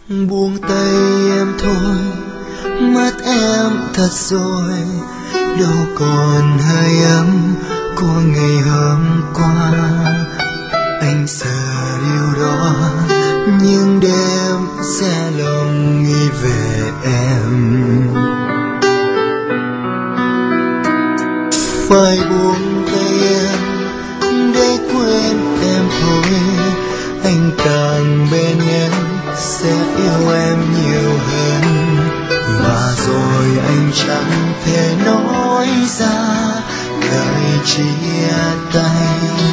buông tay em thôi, mất em thật rồi, đâu còn hơi ấm của ngày hôm qua. Anh sợ điều đó, nhưng đêm sẽ lòng nghĩ về em. Phải buông tay em để quên em thôi, anh càng bên em sẽ yêu em nhiều hơn. Và rồi anh chẳng thể nói ra lời chia tay.